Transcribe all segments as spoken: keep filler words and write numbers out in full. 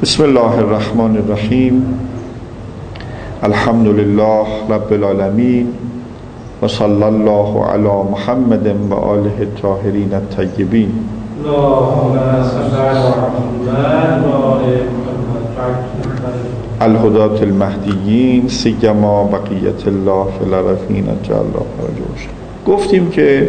بسم الله الرحمن الرحیم. الحمد لله رب العالمین و صلی الله علی محمد و آله الطاهرین الطیبین. الهداة المهدیین سیما بقیت الله فی الارضین اجل الله فرجهم. گفتیم که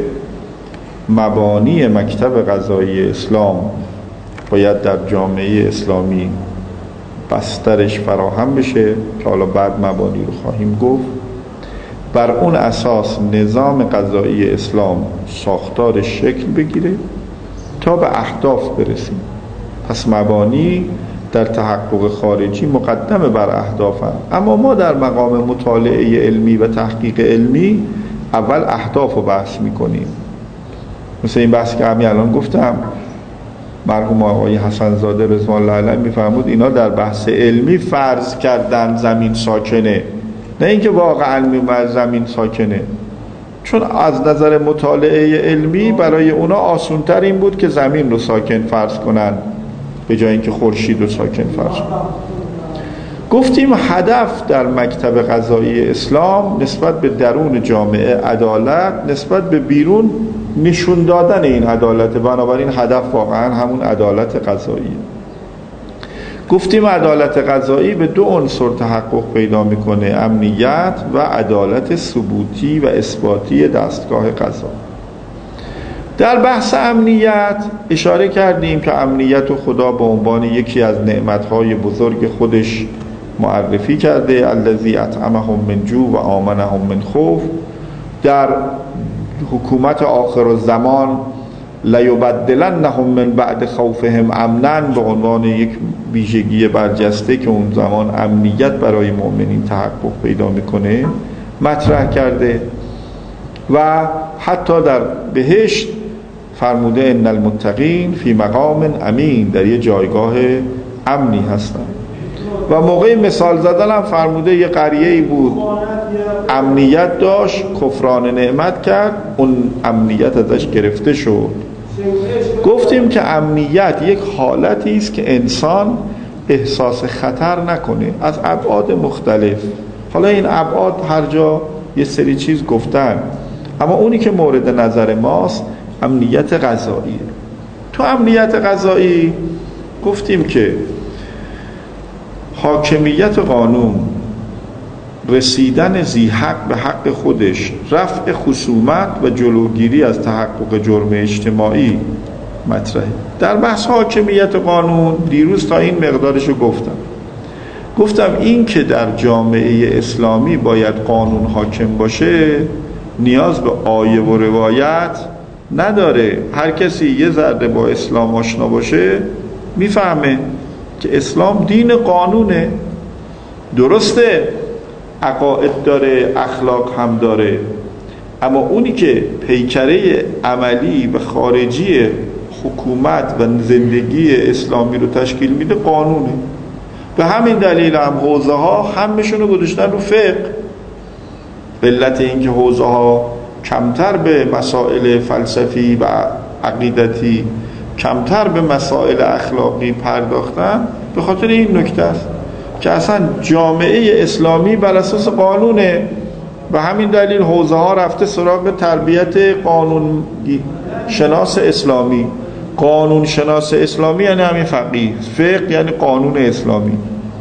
مبانی مکتب قضایی اسلام باید در جامعه اسلامی بسترش فراهم بشه که حالا بعد مبانی رو خواهیم گفت. بر اون اساس نظام قضایی اسلام ساختارش شکل بگیره تا به اهداف برسیم. پس مبانی در تحقق خارجی مقدمه بر اهداف هم. اما ما در مقام مطالعه علمی و تحقیق علمی اول اهداف رو بحث میکنیم. مثل این بحث که همین الان گفتم، مرحوم آقای حسن زاده رضوان الله علیه میفرمود اینا در بحث علمی فرض کردن زمین ساکنه، نه اینکه واقعا میومد زمین ساکنه، چون از نظر مطالعه علمی برای اونا آسان‌تر این بود که زمین رو ساکن فرض کنن به جای اینکه خورشید رو ساکن فرض کنن. گفتیم هدف در مکتب قضایی اسلام نسبت به درون جامعه عدالت، نسبت به بیرون نشون دادن این عدالت. بنابراین هدف واقعا همون عدالت قضایی. گفتیم عدالت قضایی به دو عنصر تحقق پیدا میکنه: امنیت و عدالت ثبوتی و اثباتی دستگاه قضا. در بحث امنیت اشاره کردیم که امنیت و خدا به عنوان یکی از نعمتهای بزرگ خودش معرفی کرده: الذی اطعمهم من جوع و آمنهم من خوف. در حکومت آخر الزمان لیبدلنهم من بعد خوفهم امنا به عنوان یک ویژگی برجسته که اون زمان امنیت برای مؤمنین تحقق پیدا میکنه مطرح کرده. و حتی در بهشت فرموده ان المتقین فی مقام امین، در یه جایگاه امنی هستن. و موقع مثال زدن هم فرموده یه قریه‌ای بود امنیت داشت، کفران نعمت کرد، اون امنیت ازش گرفته شد. گفتیم که امنیت یک حالتی است که انسان احساس خطر نکنه از ابعاد مختلف. حالا این ابعاد هر جا یه سری چیز گفتن، اما اونی که مورد نظر ماست امنیت قضایی. تو امنیت قضایی گفتیم که حاکمیت قانون، رسیدن ذی حق به حق خودش، رفع خصومت و جلوگیری از تحقق جرم اجتماعی مطرحه. در بحث حاکمیت قانون دیروز تا این مقدارشو گفتم. گفتم این که در جامعه اسلامی باید قانون حاکم باشه نیاز به آیه و روایت نداره. هر کسی یه ذره با اسلام آشنا باشه میفهمه که اسلام دین قانونه. درسته عقاید داره، اخلاق هم داره، اما اونی که پیکره عملی و خارجی حکومت و زندگی اسلامی رو تشکیل میده قانونه. به همین دلیل هم حوزه ها همشون رو گذاشتن رو فقه. به علت اینکه حوزه ها کمتر به مسائل فلسفی و عقیدتی، کمتر به مسائل اخلاقی پرداختن، به خاطر این نکته است که اصلا جامعه اسلامی بر اساس قانونه. و همین دلیل حوزه ها رفته سراغ تربیت قانون شناس اسلامی. قانون شناس اسلامی یعنی همین فقیه، فقه یعنی قانون اسلامی.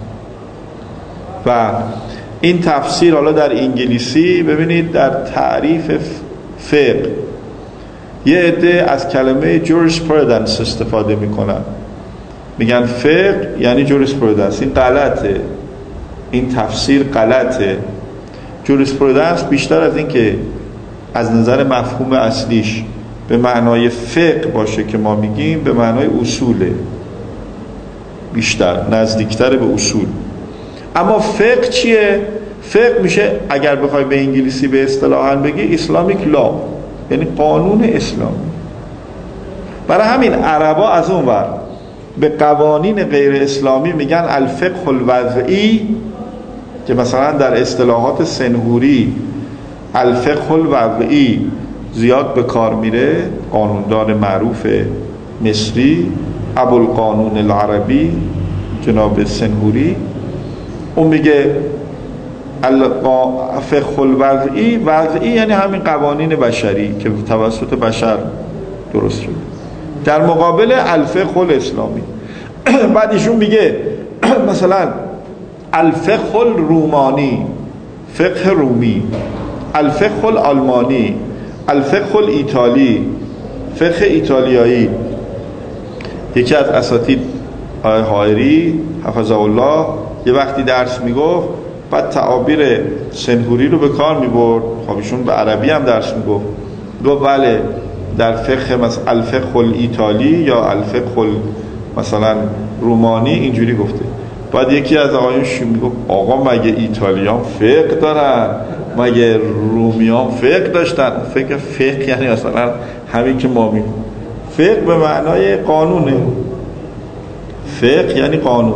و این تفسیر حالا در انگلیسی ببینید در تعریف فقه یه عده از کلمه jurisprudence استفاده میکنن، میگن فقه یعنی jurisprudence. این غلطه، این تفسیر غلطه. jurisprudence بیشتر از این که از نظر مفهوم اصلیش به معنای فقه باشه که ما میگیم، به معنای اصوله، بیشتر نزدیکتر به اصول. اما فقه چیه؟ فقه میشه اگر بخوای به انگلیسی به اصطلاحاً بگی Islamic law، یعنی قانون اسلامی. برای همین عربا از اون ور به قوانین غیر اسلامی میگن الفقه الوضعی، که مثلا در اصطلاحات سنهوری الفقه الوضعی زیاد به کار میره. قانوندان معروف مصری ابوالقانون العربی جناب سنهوری، اون میگه فقه الوضعی، وضعی یعنی همین قوانین بشری که توسط بشر درست شده، در مقابل الفقه الاسلامی. بعد ایشون میگه مثلا الفقه الرومانی، فقه رومی، الفقه الآلمانی، الفقه الایتالی، فقه ایتالیایی. یکی از اساتید آقای حائری حفظه الله یه وقتی درس میگفت، بعد تعابیر سنهوری رو به کار میبرد، خب ایشون به عربی هم درس میگفت، گفت بله در فقه مثلا الفقه الایتالی یا الفقه مثلا رومانی اینجوری گفته. بعد یکی از آقایون میگفت آقا مگه ایتالیان فقه دارن؟ مگه رومیان فقه داشتن؟ فقه فقه یعنی مثلا همین که ما میگیم فقه به معنای قانونه، فقه یعنی قانون،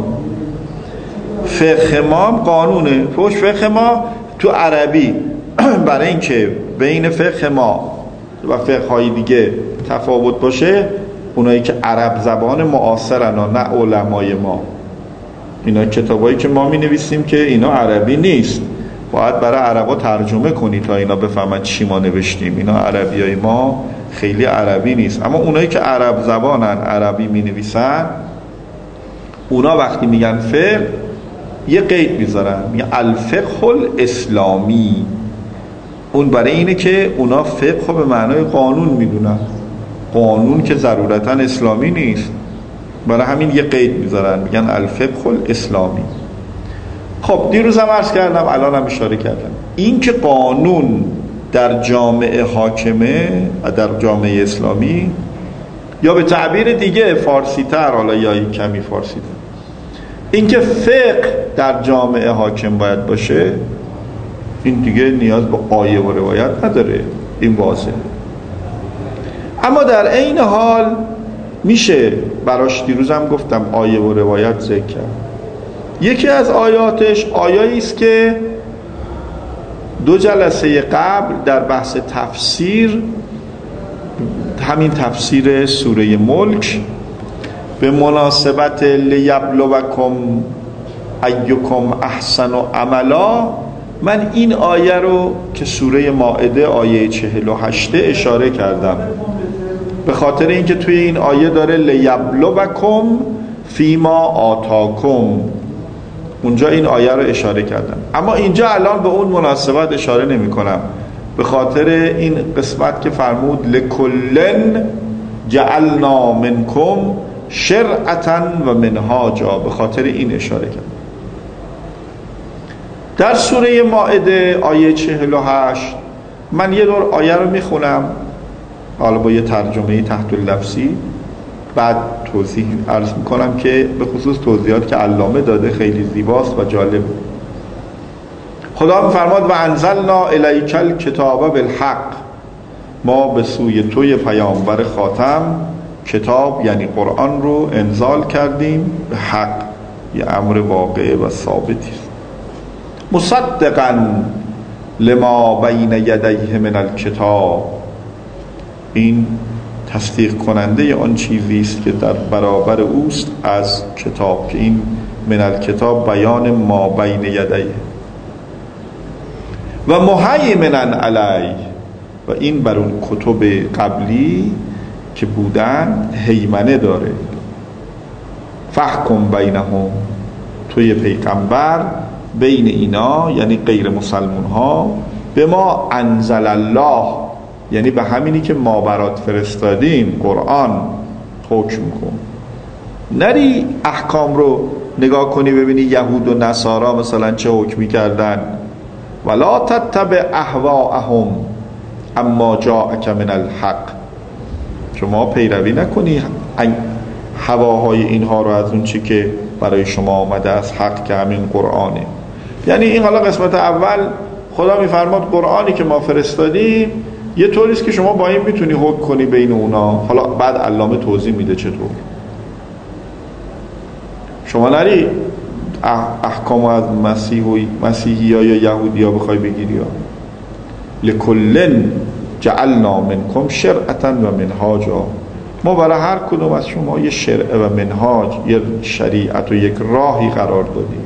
فقه ما هم قانونه. فوش فقه ما تو عربی برای اینکه بین فقه ما و فقه های دیگه تفاوت باشه، اونایی که عرب زبان معاصرن نه علمای ما، اینا کتابایی که ما می نویسیم که اینا عربی نیست، باید برای عربا ترجمه کنی تا اینا بفهمن چی ما نوشتیم، اینا عربی های ما خیلی عربی نیست. اما اونایی که عرب زبانن، عربی می نویسن، اونا وقتی میگن فقه یه قید میذارن، میگن الفقه الاسلامی. اون برای اینه که اونا فقه به معنای قانون میدونن، قانون که ضرورتا اسلامی نیست، برای همین یه قید میذارن میگن الفقه الاسلامی. خب دیروز هم عرض کردم، الان هم اشاره کردم، این که قانون در جامعه حاکمه، در جامعه اسلامی، یا به تعبیر دیگه فارسی تر، حالا یا کمی فارسی تر، این که فقه در جامعه حاکم باید باشه، این دیگه نیاز به آیه و روایت نداره، این واضحه. اما در عین حال میشه براش، دیروز هم گفتم، آیه و روایت ذکر کرد. یکی از آیاتش آیایی است که دو جلسه قبل در بحث تفسیر، همین تفسیر سوره ملک، به مناسبت لیبلوکم ایکم احسن عملا، من این آیه رو که سوره مائده آیه چهل و هشت اشاره کردم، به خاطر اینکه توی این آیه داره لیبلوکم فیما آتاکم، اونجا این آیه رو اشاره کردم. اما اینجا الان به اون مناسبت اشاره نمی کنم، به خاطر این قسمت که فرمود لکلن جعلنا منکم شرعتا و منهاجا، به خاطر این اشاره کردم. در سوره مائده آیه چهل و هشت من یه دور آیه رو میخونم، حالا با یه ترجمه تحت اللفظی، بعد توضیح عرض میکنم که به خصوص توضیحات که علامه داده خیلی زیباست و جالب. خدا فرماد و انزلنا الیک الکتاب بالحق، ما به سوی توی پیامبر خاتم کتاب یعنی قرآن رو انزال کردیم به حق، یه امر واقع و ثابتی، مصدقا لما بین یدیه من الکتاب، این تصدیق کننده آن چیزی است که در برابر اوست از کتاب، که این من الکتاب بیان ما بین یدیه، و مهیمنا علی، و این بر اون کتب قبلی که بودن هیمنه داره. فحکم بینهم، توی پیغمبر بین اینا یعنی غیر مسلمون ها، به ما انزل الله، یعنی به همینی که ما برات فرستادیم قرآن حکم کن. نری احکام رو نگاه کنی ببینی یهود و نصارا مثلا چه حکمی کردن، ولا تتبع اهواءهم اما جاءک من الحق، شما پیروی نکنی هواهای اینها رو از اون چی که برای شما آمده از حق که همین قرآنه. یعنی این حالا قسمت اول خدا میفرماد قرآنی که ما فرستادیم یه طوریست که شما با این میتونی حکم کنی بین اونا. حالا بعد علامه توضیح میده چطور. شما نری احکام از مسیح و مسیحی ها یا یهودی ها بخوای بگیری ها. لکلن جعلنا منکم شرعتا و منهاجا، ما برای هر کدوم از شما یه شرع و منهاج، یه شریعت و یک راهی قرار دادیم.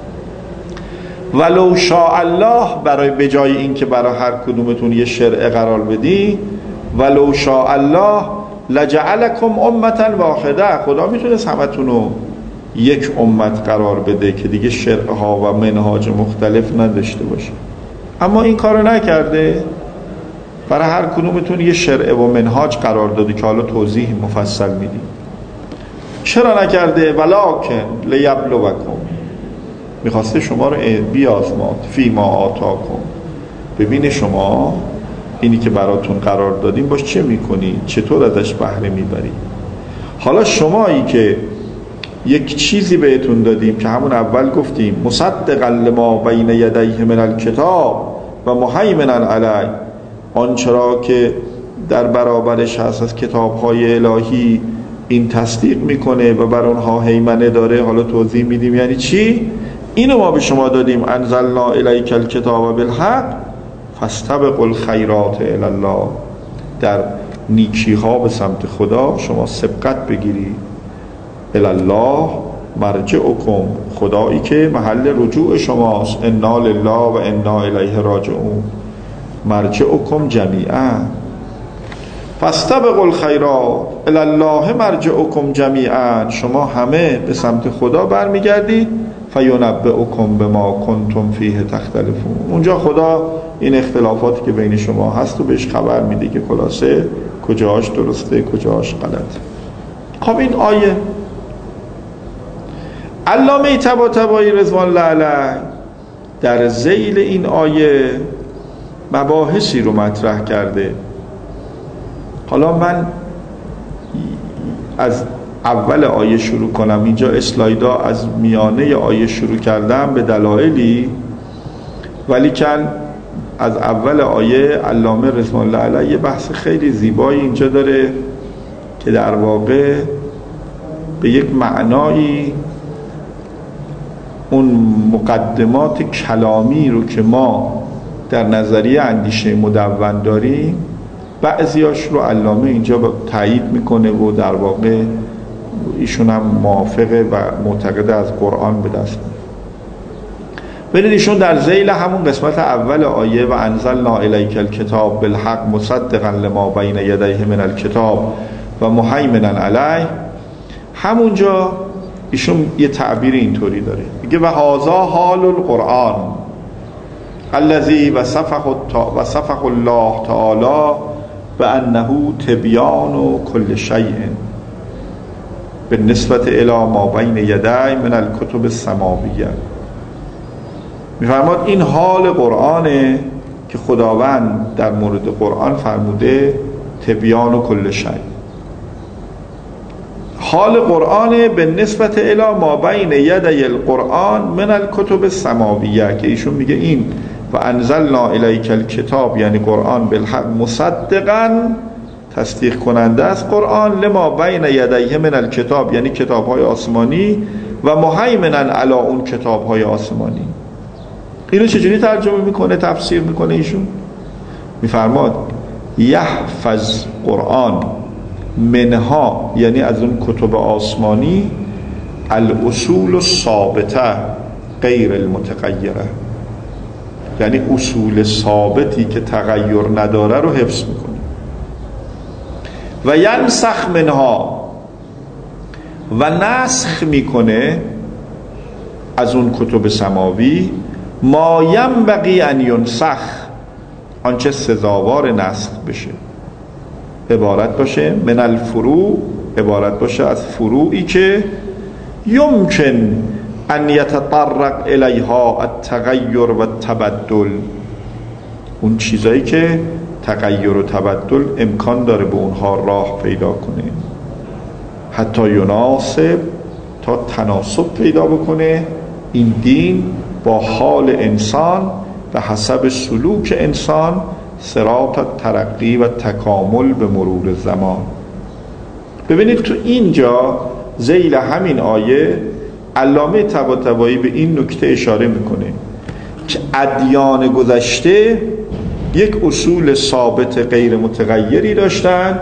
ولو شاء الله، برای بجای این که برای هر کدومتون یه شرع قرار بدی، ولو شاء الله لجعلکم امة واحده، خدا میتونست همتون رو یک امت قرار بده که دیگه شرعها و منهاج مختلف نداشته باشه، اما این کارو نکرده. برای هر کدومتون یه شرع و منهاج قرار داده که حالا توضیح مفصل میدیم. چرا نکرده؟ ولکن لیبلوکم، میخواسته شما رو بیازماد، فی ما آتاکم، ببینه شما اینی که براتون قرار دادیم باش چه میکنی، چطور ازش بهره میبری. حالا شمایی که یک چیزی بهتون دادیم که همون اول گفتیم مصدقا لما بین یدیه من الکتاب و مهیمنا علیه، آنچرا که در برابرش هست از کتاب‌های الهی این تصدیق میکنه و بر اونها هیمنه داره. حالا توضیح میدیم یعنی چی. اینو ما به شما دادیم، انزلنا الیک الکتاب بالحق فاستبقوا الخیرات الی الله، در نیکی ها به سمت خدا شما سبقت بگیرید. الی الله مرجعکم، خدایی که محل رجوع شماست. انا لله و انا الیه راجعون، مرجعکم جمیعا. فاستبقوا الخیرات الی الله مرجعکم جمیعا، شما همه به سمت خدا برمیگردید. فینبئکم بما کنتم فیه تختلفون، اونجا خدا این اختلافاتی که بین شما هست و بهش خبر میده که خلاصه کجاش درسته کجاش غلط. خب این آیه علامه طباطبایی رضوان الله علیه در ذیل این آیه مباحثی رو مطرح کرده. حالا من از اول آیه شروع کنم. اینجا اسلایدا از میانه آیه شروع کردم به دلایلی، ولی کن از اول آیه علامه رضوان الله علیه یه بحث خیلی زیبایی اینجا داره که در واقع به یک معنایی اون مقدمات کلامی رو که ما در نظریه اندیشه مدون داریم بعضیاش رو علامه اینجا تایید میکنه و در واقع ایشون هم موافقه و معتقده از قرآن به دست میاره. ببینید ایشون در ذیل همون قسمت اول آیه و انزلنا الیک الکتاب بالحق مصدقا لما بین یدیه من الکتاب و مهیمنا علیه، همونجا ایشون یه تعبیر اینطوری داره، میگه و هذا حال القرآن الذی وصفه وصفه الله تعالی بانه تبیان کل شیء بالنسبت الی ما بین یدی من الکتب السماویه. میفرماد این حال قرآنه که خداوند در مورد قرآن فرموده تبیان و کل شیء. حال قرآن به نسبت الی ما بین یدی القرآن من الکتب السماویه، که ایشون میگه این و انزلنا الیک الکتاب یعنی قرآن بالحق مصدقاً تصدیق کننده از قرآن لما بین یدیه من الکتاب یعنی کتاب‌های آسمانی و مهیمنا علی اون کتاب‌های آسمانی. اینو چجوری ترجمه میکنه تفسیر میکنه ایشون؟ میفرماد یحفظ قرآن منها یعنی از اون کتب آسمانی الاصول الثابته غیر المتغیره، یعنی اصول ثابتی که تغییر نداره رو حفظ میکنه. و ینسخ منها و نسخ میکنه از اون کتب سماوی ما ینبغی ان ینسخ، آنچه سزاوار نسخ بشه، عبارت باشه من الفروع، عبارت باشه از فروعی که یمکن ان یتطرق الیها التغیر و التبدل، اون چیزایی که تغییر و تبدل امکان داره به اونها راه پیدا کنه، حتی یناسب تا تناسب پیدا بکنه این دین با حال انسان و حسب سلوک انسان صراط ترقی و تکامل به مرور زمان. ببینید تو اینجا ذیل همین آیه علامه طباطبایی به این نکته اشاره میکنه که ادیان گذشته یک اصول ثابت غیر متغیری داشتن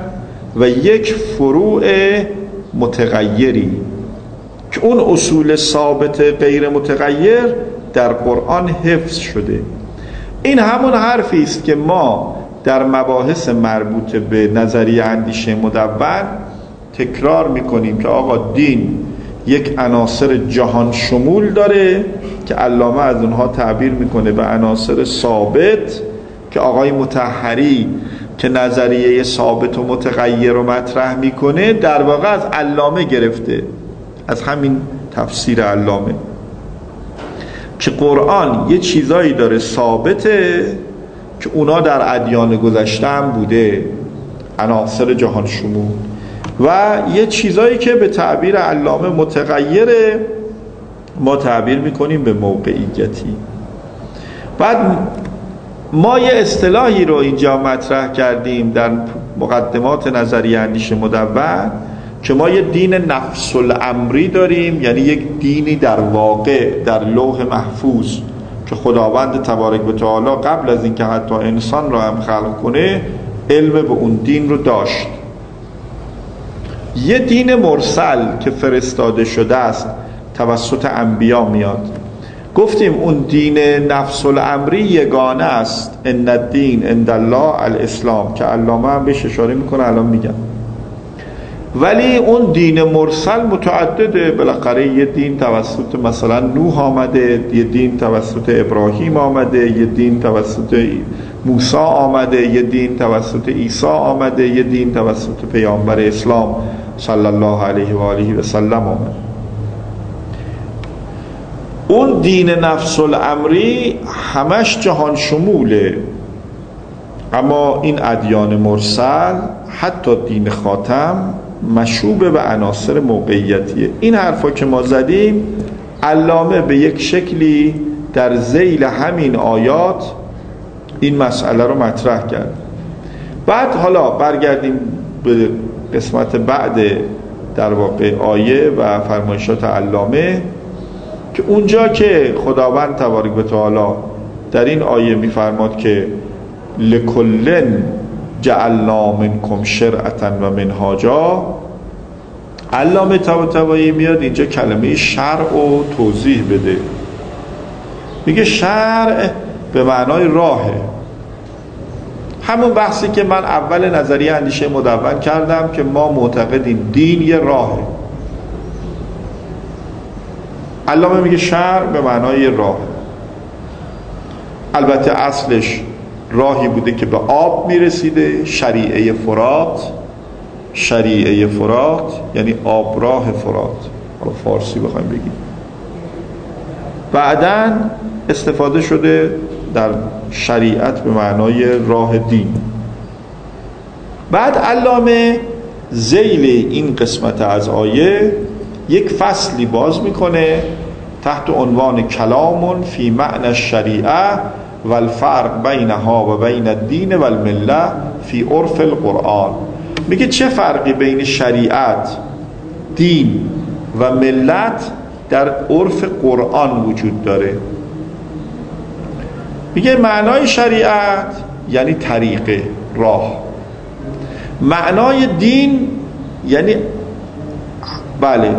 و یک فروع متغیری که اون اصول ثابت غیر متغیر در قرآن حفظ شده. این همون حرفی است که ما در مباحث مربوط به نظریه اندیشه مدون تکرار میکنیم که آقا دین یک عناصر جهان شمول داره که علامه از اونها تعبیر میکنه به عناصر ثابت که آقای مطهری که نظریه ثابت و متغیر رو مطرح میکنه در واقع از علامه گرفته، از همین تفسیر علامه، که قرآن یه چیزایی داره ثابته که اونا در ادیان گذشته هم بوده، عناصر جهان شمول، و یه چیزایی که به تعبیر علامه متغیره، ما تعبیر میکنیم به موقعیتی. بعد ما یه اصطلاحی رو اینجا مطرح کردیم در مقدمات نظریه اندیشه مدون که ما یه دین نفس الامری داریم، یعنی یک دینی در واقع در لوح محفوظ که خداوند تبارک و تعالی قبل از اینکه حتی انسان را هم خلق کنه علم به اون دین رو داشت. یه دین مرسل که فرستاده شده است توسط انبیا میاد. گفتیم اون دین نفس الامری یگانه است، ان الدین عند الله الاسلام، که علامه هم بهش اشاره میکنه الان میگم. ولی اون دین مرسل متعدده، بالاخره یه دین توسط مثلا نوح آمده، یه دین توسط ابراهیم آمده، یه دین توسط موسی آمده، یه دین توسط عیسی آمده، یه دین توسط پیامبر اسلام صلی الله علیه و آله و سلم آمده. اون دین نفس الامری همش جهان شموله، اما این ادیان مرسل حتی دین خاتم مشوب به عناصر موقعیتیه. این حرفا که ما زدیم علامه به یک شکلی در ذیل همین آیات این مسئله رو مطرح کرد. بعد حالا برگردیم به قسمت بعد در واقع آیه و فرمایشات علامه که اونجا که خداوند تبارک و تعالی در این آیه میفرماد که لکلن جعلنا منکم شرعة و منهاجا، علامه طباطبایی میاد اینجا کلمه شرع و توضیح بده. میگه شرع به معنای راهه، همون بحثی که من اول نظریه اندیشه مدون کردم که ما معتقدیم دین یه راهه. علامه میگه شرع به معنای راه. البته اصلش راهی بوده که به آب میرسیده، شریعه فرات، شریعه فرات یعنی آب راه فرات، حالا فارسی بخوایم بگیم. بعداً استفاده شده در شریعت به معنای راه دین. بعد علامه ذیل این قسمت از آیه یک فصلی باز میکنه تحت عنوان کلام فی معنی الشریعه و الفرق بینها و بین الدین و المله فی عرف القرآن. میگه چه فرقی بین شریعت، دین و ملت در عرف قرآن وجود داره. میگه معنای شریعت یعنی طریقه، راه. معنای دین یعنی بله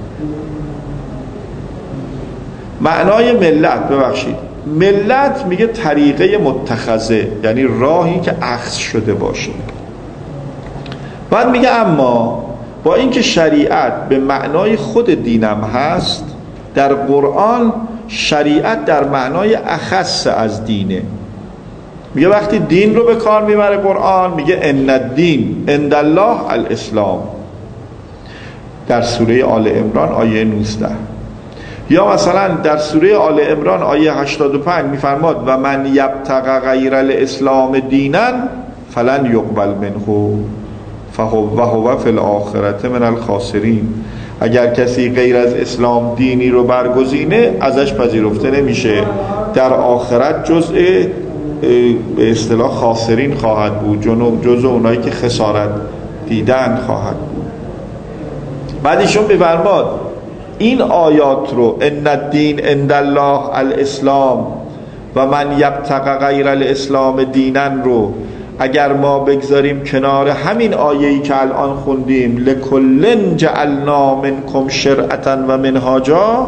معنای ملت، ببخشید ملت میگه طریقه متخذه، یعنی راهی که اخذ شده باشه. بعد میگه اما با اینکه شریعت به معنای خود دینم هست، در قرآن شریعت در معنای اخص از دینه. میگه وقتی دین رو به کار میبره قرآن میگه ان الدین عند الله الاسلام در سوره آل عمران آیه نوزده، یا مثلا در سوره آل عمران آیه هشتاد و پنج میفرماد و من یبتغ غیر الاسلام دینا فلن یقبل منه فهو هو فی الاخرة من الخاسرین. اگر کسی غیر از اسلام دینی رو برگزینه ازش پذیرفته نمیشه، در آخرت جزء به اصطلاح خاسرین خواهد بود، جزء اونایی که خسارت دیدن خواهد بود. بعد ایشون میفرماد این آیات رو ان الدین عند الله الاسلام و من یبتغ غیر الاسلام دینا رو اگر ما بگذاریم کنار همین آیه‌ای که الان خوندیم لکلن جعلنا منکم شرعة و منهاجا،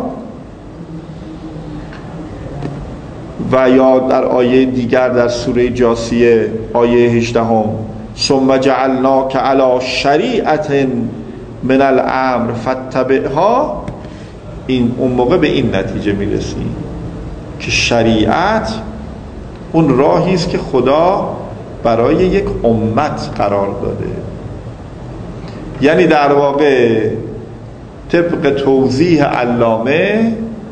و یا در آیه دیگر در سوره جاثیه آیه هجده هم ثم جعلناک علی شریعة من الامر فاتبعها، این اون موقع به این نتیجه میرسیم که شریعت اون راهی است که خدا برای یک امت قرار داده. یعنی در واقع طبق توضیح علامه،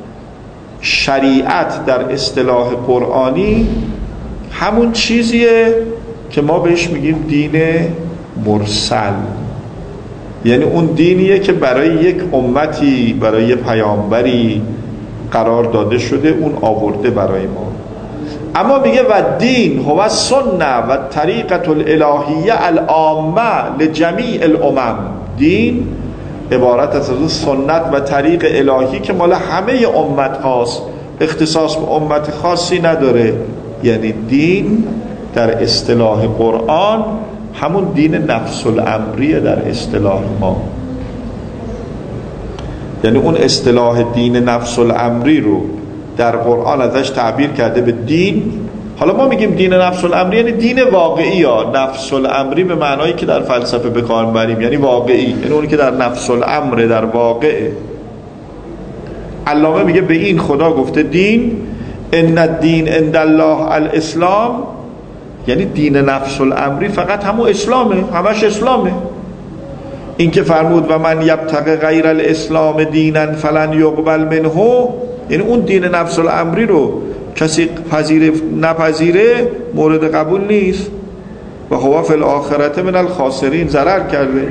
شریعت در اصطلاح قرآنی همون چیزیه که ما بهش میگیم دین مرسل، یعنی اون دینیه که برای یک امتی، برای یک پیامبری قرار داده شده، اون آورده برای ما. اما میگه و دین هو سنه و طریقت الالهیه العامه لجمیع الامم، دین عبارت از سنت و طریق الهی که مال همه امت هاست، اختصاص به امت خاصی نداره. یعنی دین در اصطلاح قرآن همون دین نفس الامریه در اصطلاح ما. یعنی اون اصطلاح دین نفس الامری رو در قرآن ازش تعبیر کرده به دین. حالا ما میگیم دین نفس الامری یعنی دین واقعی، یا نفس الامری به معنایی که در فلسفه به کار میبریم یعنی واقعی، یعنی اونی که در نفس الامر، در واقعه. علامه میگه به این خدا گفته دین، ان الدین عند الله الاسلام، یعنی دین نفس الامری فقط همون اسلامه، همش اسلامه. این که فرمود و من یبتغی غیر الاسلام دینا فلن یقبل منه، یعنی اون دین نفس الامری رو کسی پذیره نپذیره مورد قبول نیست و هو فی الاخرة من الخاسرین، ضرر کرده.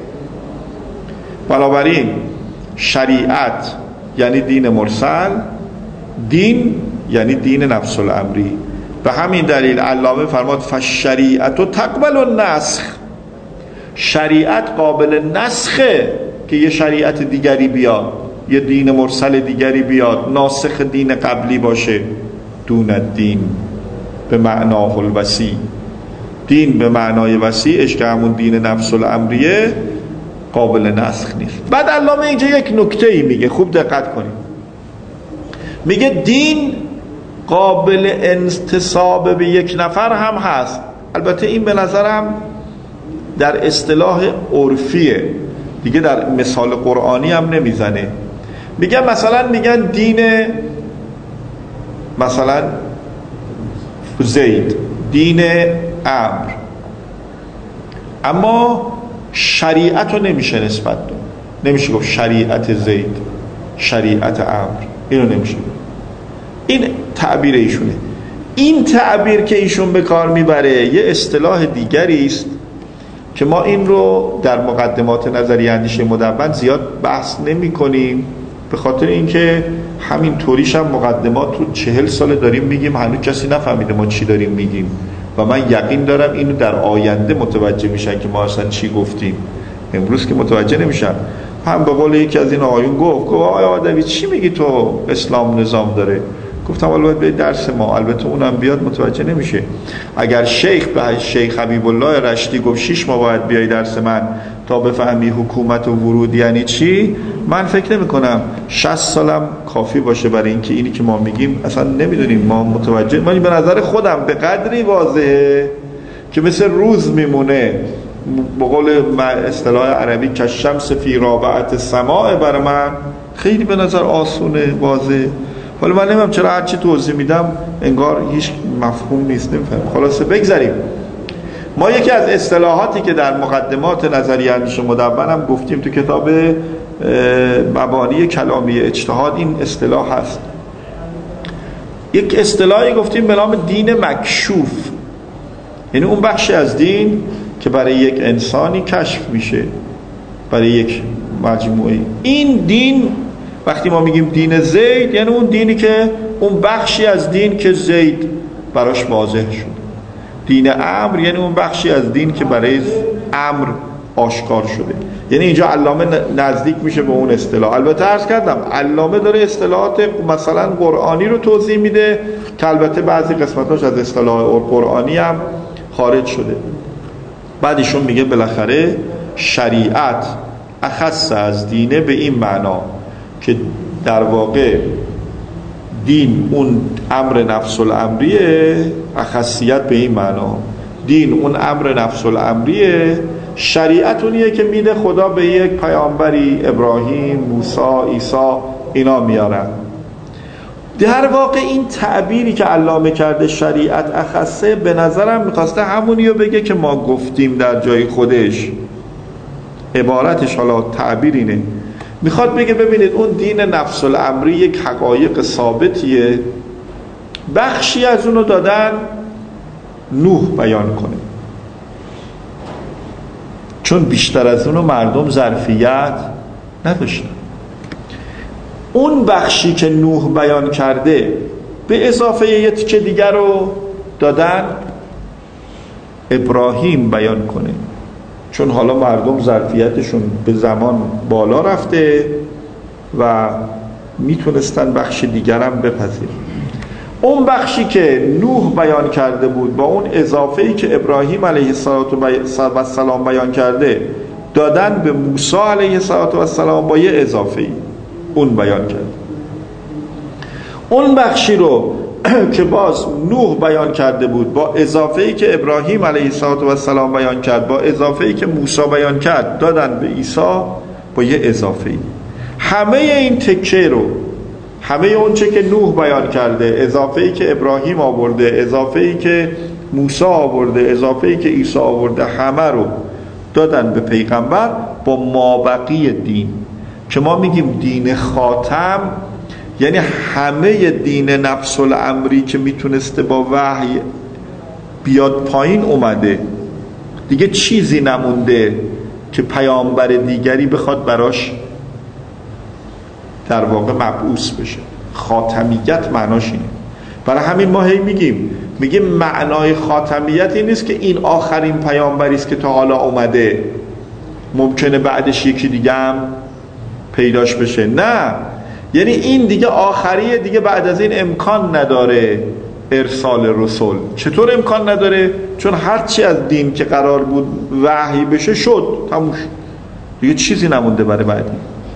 بنابراین شریعت یعنی دین مرسل، دین یعنی دین نفس الامری. به همین دلیل علامه فرماد فالشریعت تقبل النسخ، شریعت قابل نسخه که یه شریعت دیگری بیاد، یه دین مرسل دیگری بیاد ناسخ دین قبلی باشه. دون الدین به معناه الوسیع، دین به معنای وسیعش که همون دین نفس الامریه قابل نسخ نیست. بعد علامه اینجا یک نکته‌ای میگه، خوب دقت کنید. میگه دین قابل انتساب به یک نفر هم هست. البته این به نظرم در اصطلاح عرفیه دیگه، در مثال قرآنی هم نمیزنه. میگن مثلا میگن دین مثلا زید، دین عمرو، اما شریعت رو نمیشه نسبت داد. نمیشه گفت شریعت زید، شریعت عمرو، اینو نمیشه. این تعبیر ایشونه. این تعبیر که ایشون به کار میبره یه اصطلاح دیگری است که ما این رو در مقدمات نظریه اندیشه مدون زیاد بحث نمی کنیم، به خاطر اینکه همین طوریش هم مقدمات رو چهل سال داریم میگیم، هنوز کسی نفهمیده ما چی داریم میگیم و من یقین دارم اینو در آینده متوجه میشن که ما اصلا چی گفتیم. امروز که متوجه نمیشن. هم به قول یکی از این آقایون گفت گفت آقای آدوی چی میگی تو اسلام نظام داره؟ گفتم حالا باید به درس ما، البته اونم بیاد متوجه نمیشه. اگر شیخ به شیخ حبیب الله رشدی گفت شش ماه باید بیای درس من تا بفهمی حکومت و ورود یعنی چی، من فکر نمی کنم شصت سالم کافی باشه برای اینکه اینی که ما میگیم اصلا نمیدونیم ما متوجه. من به نظر خودم به قدری واضحه که مثل روز میمونه، به قول اصطلاح عربی کالشمس فی رابعه السماء، برای من خیلی به نظر آسونه، واضحه. ولی من نمیدونم چرا هرچی توضیح میدم انگار هیچ مفهوم نیست، نمیفهم. خلاصه بگذاریم. ما یکی از اصطلاحاتی که در مقدمات نظریه اندیشه مدون هم گفتیم تو کتاب مبانی کلامی اجتهاد این اصطلاح هست. یک اصطلاحی گفتیم به نام دین مکشوف، یعنی اون بخشی از دین که برای یک انسانی کشف میشه، برای یک مجموعه. این دین وقتی ما میگیم دین زید یعنی اون دینی که اون بخشی از دین که زید براش واضح شد. دین عمرو یعنی اون بخشی از دین که برای عمرو آشکار شده. یعنی اینجا علامه نزدیک میشه به اون اصطلاح. البته عرض کردم علامه داره اصطلاحات مثلا قرآنی رو توضیح میده که البته بعضی قسمتاش از اصطلاح قرآنی هم خارج شده. بعد ایشون میگه بالاخره شریعت اخص از دینه به این معنا که در واقع دین اون امر نفس الامریه، اخصیت به این معنا دین اون امر نفس الامریه، شریعت اونیه که میده خدا به یک پیامبری ابراهیم، موسی، عیسی اینا میارن. در واقع این تعبیری که علامه کرده شریعت اخصه به نظرم میخواسته همونیو بگه که ما گفتیم در جای خودش، عبارتش حالا تعبیر اینه، میخواد بگه ببینید اون دین نفس الامری یک حقایق ثابتیه، بخشی از اونو دادن نوح بیان کنه، چون بیشتر از اونو مردم ظرفیت نداشتن. اون بخشی که نوح بیان کرده به اضافه یه تیکه دیگر رو دادن ابراهیم بیان کنه، چون حالا مردم ظرفیتشون به زمان بالا رفته و میتونستن بخش دیگرم بپذیرن. اون بخشی که نوح بیان کرده بود با اون اضافه‌ای که ابراهیم علیه السلام بیان کرده دادن به موسی علیه السلام با یه اضافه‌ای اون بیان کرد. اون بخشی رو که باز نوح بیان کرده بود با اضافه‌ای که ابراهیم علیه السلام بیان کرد با اضافه‌ای که موسی بیان کرد دادن به عیسی با یه اضافه‌ای. همه این تکه رو، همه اون چه که نوح بیان کرده، اضافه‌ای که ابراهیم آورده، اضافه‌ای که موسی آورده، اضافه‌ای که عیسی آورده، همه رو دادن به پیغمبر با مابقی دین که ما میگیم دین خاتم، یعنی همه دین نفس الامری که میتونسته با وحی بیاد پایین اومده دیگه، چیزی نمونده که پیامبر دیگری بخواد براش در واقع مبعوث بشه. خاتمیت معناش اینه. برای همین ما هی میگیم میگیم معنای خاتمیت این نیست که این آخرین پیامبری است که تا حالا اومده، ممکنه بعدش یکی دیگه هم پیداش بشه، نه، یعنی این دیگه آخریه، دیگه بعد از این امکان نداره ارسال رسول. چطور امکان نداره؟ چون هرچی از دین که قرار بود وحی بشه شد، تموم شد، دیگه چیزی نمونده برای بعدی.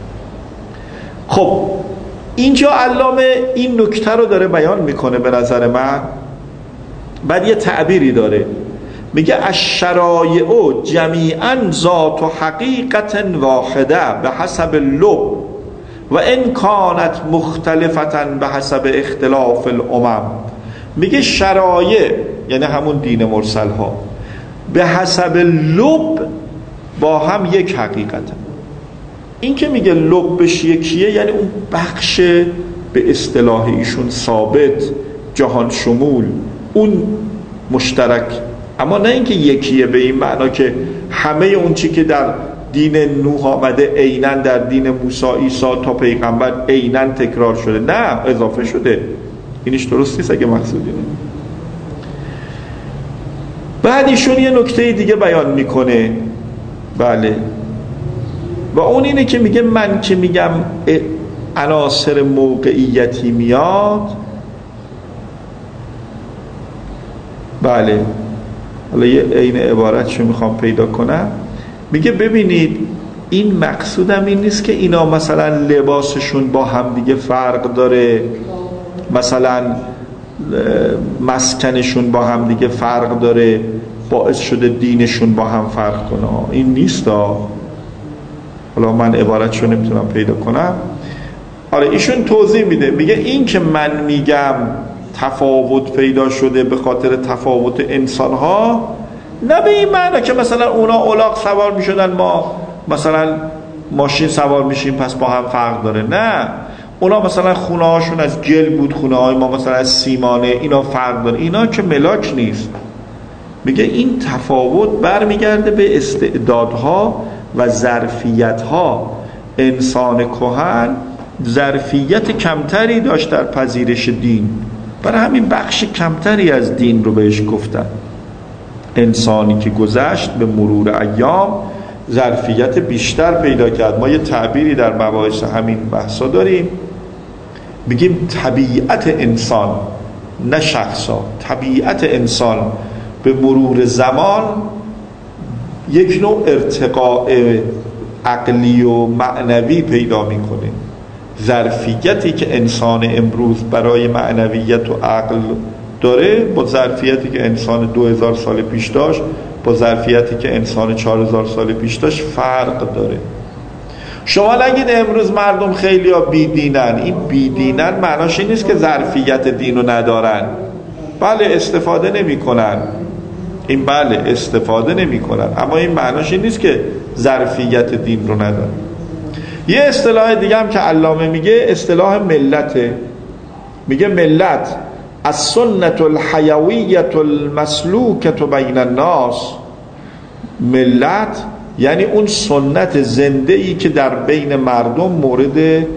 خب اینجا علامه این نکته رو داره بیان میکنه به نظر من. بعد یه تعبیری داره، میگه الشرایع جمیعا ذات و حقیقت واحده به حسب لب و ان کانت مختلفتا به حسب اختلاف الامم. میگه شرایع یعنی همون دین مرسل ها به حسب لب با هم یک حقیقت. این که میگه لبش یکیه یعنی اون بخش به اصطلاح ایشون ثابت، جهان شمول، اون مشترک، اما نه اینکه یکیه به این معنا که همه اون چی که در دین نوح آمده عیناً در دین موسی عیسی تا پیغمبر عیناً تکرار شده، نه، اضافه شده. اینش درست نیست اگه مقصود اینه. بعد ایشون یه نکته دیگه بیان میکنه، بله، و اون اینه که میگه من که میگم عناصر موقعیتی میاد، بله، حالا یه عین عبارتشو میخوام پیدا کنم، میگه ببینید این مقصودم این نیست که اینا مثلا لباسشون با هم دیگه فرق داره، مثلا مسکنشون با هم دیگه فرق داره باعث شده دینشون با هم فرق کنه، این نیست. حالا من عبارتشو نمیتونم پیدا کنم. آره ایشون توضیح میده، میگه این که من میگم تفاوت پیدا شده به خاطر تفاوت انسانها، نه به این معنی که مثلا اونا الاغ سوار میشدن ما مثلا ماشین سوار میشیم پس با هم فرق داره، نه، اونا مثلا خونه هاشون از گل بود، خونه های ما مثلا از سیمانه، اینا فرق داره، اینا که ملاک نیست. میگه این تفاوت برمیگرده به استعدادها و ظرفیتها. انسان کهن ظرفیت کمتری داشت در پذیرش دین، برای همین بخش کمتری از دین رو بهش گفتن. انسانی که گذشت به مرور ایام ظرفیت بیشتر پیدا کرد. ما یه تعبیری در مباحث همین بحثا داریم، میگیم طبیعت انسان، نه شخصا، طبیعت انسان به مرور زمان یک نوع ارتقاء عقلی و معنوی پیدا میکنه. ظرفیتی که انسان امروز برای معنویت و عقل داره با ظرفیتی که انسان دو هزار سال پیش داشت، با ظرفیتی که انسان چهار هزار سال پیش داشت فرق داره. شما نگید امروز مردم خیلی ها بیدینن. این بیدینن معناش این نیست که ظرفیت دین رو ندارن. بله استفاده نمی کنن، این بله استفاده نمی کنن، اما این معناش این نیست که ظرفیت دین رو ندارن. یه اصطلاح دیگه هم که علامه میگه اصطلاح ملته. میگه ملت از سنت الحیویت المسلوکت بین الناس. ملت یعنی اون سنت زنده‌ای که در بین مردم مورد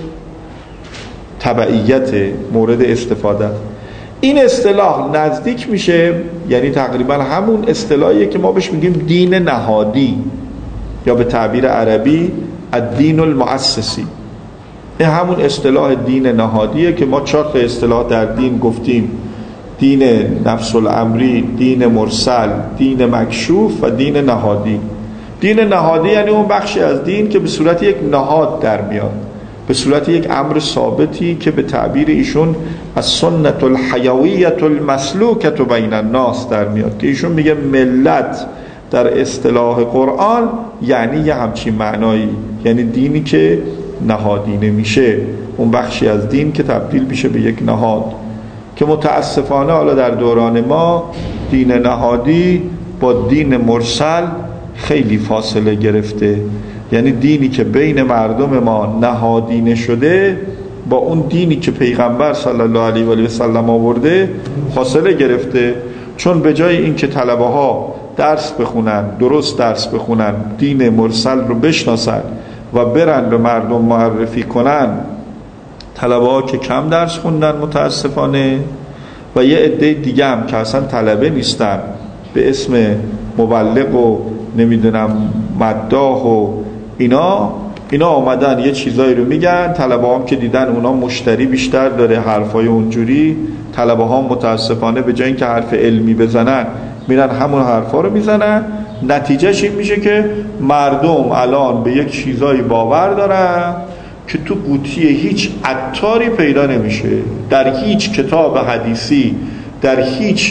تبعیت، مورد استفاده. این اصطلاح نزدیک میشه، یعنی تقریبا همون اصطلاحیه که ما بهش میگیم دین نهادی یا به تعبیر عربی الدین المؤسسی. این همون اصطلاح دین نهادیه که ما چهار تا اصطلاح در دین گفتیم: دین نفس الامری، دین مرسل، دین مکشوف و دین نهادی. دین نهادی یعنی اون بخشی از دین که به صورت یک نهاد در میاد، به صورت یک امر ثابتی که به تعبیر ایشون از سنت الحیویت المسلوکت بین الناس در میاد، که ایشون میگه ملت در اصطلاح قرآن یعنی یه همچین معنایی، یعنی دینی که نهادی نمیشه، اون بخشی از دین که تبدیل میشه به یک نهاد، که متاسفانه حالا در دوران ما دین نهادی با دین مرسل خیلی فاصله گرفته. یعنی دینی که بین مردم ما نهادینه شده با اون دینی که پیغمبر صلی الله علیه و آله و سلم آورده فاصله گرفته. چون به جای این که طلبه ها درس بخونن، درست درس بخونن، دین مرسل رو بشناسن و برن به مردم معرفی کنن، طلبه ها که کم درس خوندن متاسفانه، و یه عده دیگه هم که اصلا طلبه نیستن، به اسم مبلغ و نمیدونم مداح و اینا اینا آمدن یه چیزایی رو میگن. طلبه هم که دیدن اونا مشتری بیشتر داره، حرفای اونجوری، طلبه ها متاسفانه به جای اینکه حرف علمی بزنن میرن همون حرفا رو میزنن. نتیجهش این میشه که مردم الان به یک چیزایی باور دارن که تو قوطی هیچ عطاری پیدا نمیشه، در هیچ کتاب حدیثی، در هیچ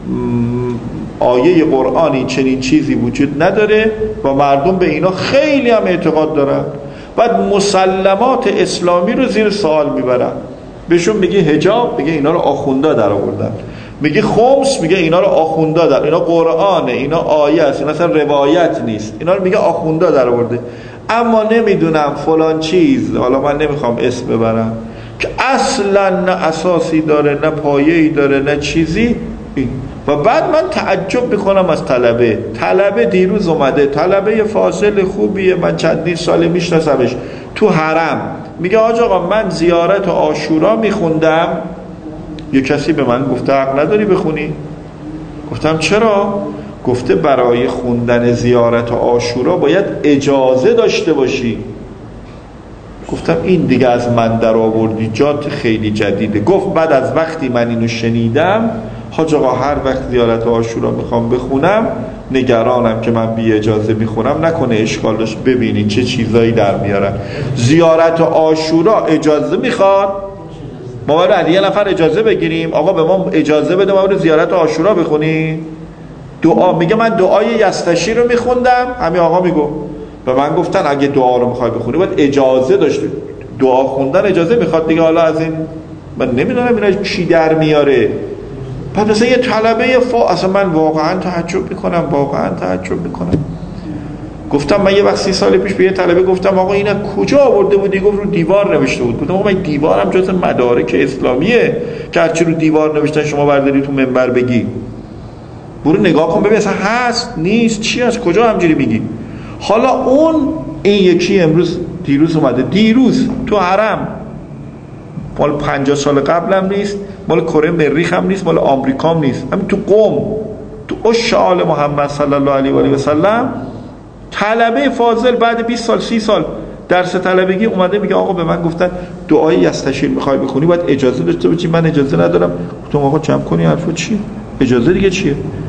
آیه قرآنی چنین چیزی وجود نداره و مردم به اینا خیلی هم اعتقاد دارن. بعد مسلمات اسلامی رو زیر سوال میبرن. بهشون میگه حجاب، میگه اینا رو آخوندا در آوردن. میگه خمس، میگه اینا رو آخوندا در، اینا قرآنه، اینا آیه است، اینا مثلا روایت نیست، اینا رو میگه آخوندا در آورده. اما نمیدونم فلان چیز، حالا من نمیخوام اسم ببرم، که اصلا نه اساسی داره، نه پایه‌ای داره، نه چیزی. و بعد من تعجب میکنم از طلبه. طلبه دیروز اومده، طلبه فاضل خوبیه، من چندین سال میشناسمش، تو حرم میگه آج آقا من زیارت عاشورا میخوندم. یه کسی به من گفته حق نداری بخونی. گفتم چرا؟ گفته برای خوندن زیارت عاشورا باید اجازه داشته باشی. گفتم این دیگه از من در آوردی، جات خیلی جدیده. گفت بعد از وقتی من اینو شنیدم، حاج آقا هر وقت زیارت عاشورا میخوام بخونم نگرانم که من بی اجازه میخونم، نکنه اشکال داشت. ببینید چه چیزایی در میارن. زیارت عاشورا اجازه میخواد، ما باید از یه نفر اجازه بگیریم آقا به ما اجازه بده ما بریم زیارت عاشورا بخونیم. دعا میگه من دعای یستشی رو میخوندم. همین آقا میگو به من گفتن اگه دعا رو میخوای بخونی باید اجازه داشته. دعا خوندن اجازه میخواد دیگه. حالا از این من نمیدونم اینا چی در میاره. پس مثلا یه طلبه فا اصلا من واقعا تعجب میکنم، واقعا تعجب میکنم. گفتم من یه وقت سی سال پیش به یه طلبه گفتم آقا اینا کجا آورده بودی؟ گفت رو دیوار نوشته بود. گفتم آقا من دیوارم جز مدارک اسلامیه که هرچی رو دیوار نوشتن شما برداری تو منبر بگی؟ برو نگاه کن ببین اصلا هست نیست چی هست، کجا همجوری میگی؟ حالا اون این یکی امروز دیروز اومده، دیروز تو حرم، مال پنجاه سال قبل هم نیست، مال کره مریخ هم نیست، مال آمریکا هم نیست، همین تو قم، تو عشق آل محمد صلی الله علیه و آله و سلم، طلبه فاضل بعد بیست سال سی سال درس طلبگی اومده میگه آقا به من گفتن دعای یستشیر میخوای بخونی باید اجازه داشته باشی، من اجازه ندارم. گفتم آقا جمع کنی حرفو چیه؟ اجازه دیگه چیه؟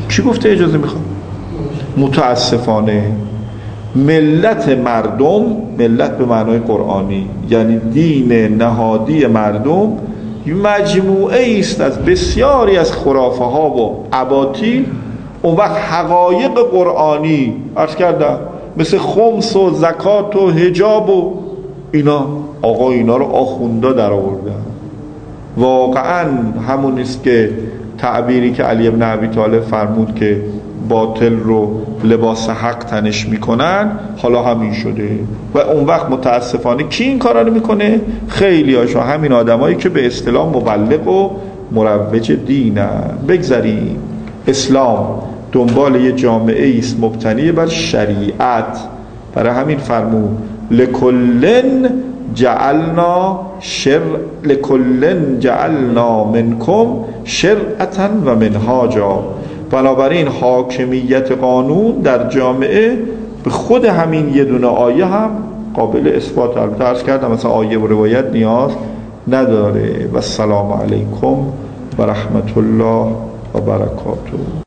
کی گفته اجازه میخواد؟ متاسفانه ملت مردم، ملت به معنای قرآنی یعنی دین نهادی مردم، مجموعه است از بسیاری از خرافه ها و اباطیل. اون وقت حقایق قرآنی عرض کردم مثل خمس و زکات و حجاب و اینا، آقا اینا رو آخوندا در آوردن. واقعا همون است که تعبیری که علی ابن ابی طالب فرمود که باطل رو لباس حق تنش میکنن، حالا همین شده. و اون وقت متاسفانه کی این کارا رو میکنه؟ خیلی هاشون همین آدمایی که به اصطلاح مبلغ و مروج دینن. بگذاریم اسلام دنبال یه جامعه است مبتنی بر شریعت، برای همین فرمود لکلن جعلنا شر لکلن جعلنا منکم شرعتا و منهاجا. بنابراین حاکمیت قانون در جامعه به خود همین یه دونه آیه هم قابل اثبات. البته عرض کردم مثلا آیه و روایت نیاز نداره. و السلام علیکم و رحمت الله و برکاته.